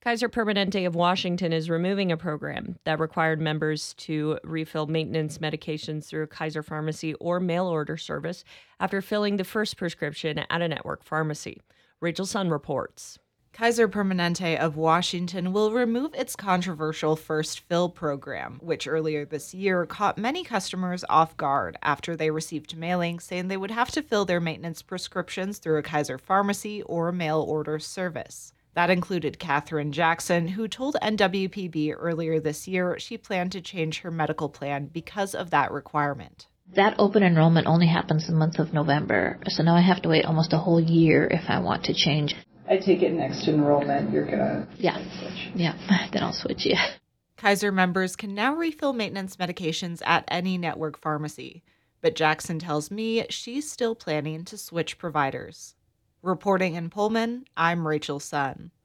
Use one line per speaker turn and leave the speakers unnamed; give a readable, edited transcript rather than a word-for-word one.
Kaiser Permanente of Washington is removing a program that required members to refill maintenance medications through a Kaiser pharmacy or mail order service after filling the first prescription at a network pharmacy. Rachel Sun reports.
Kaiser Permanente of Washington will remove its controversial First Fill program, which earlier this year caught many customers off guard after they received mailing saying they would have to fill their maintenance prescriptions through a Kaiser pharmacy or mail order service. That included Katherine Jackson, who told NWPB earlier this year she planned to change her medical plan because of that requirement.
That open enrollment only happens the month of November, so now I have to wait almost a whole year if I want to change.
I take it next enrollment, you're gonna switch.
Yeah, then I'll switch, yeah.
Kaiser members can now refill maintenance medications at any network pharmacy, but Jackson tells me she's still planning to switch providers. Reporting in Pullman, I'm Rachel Sun.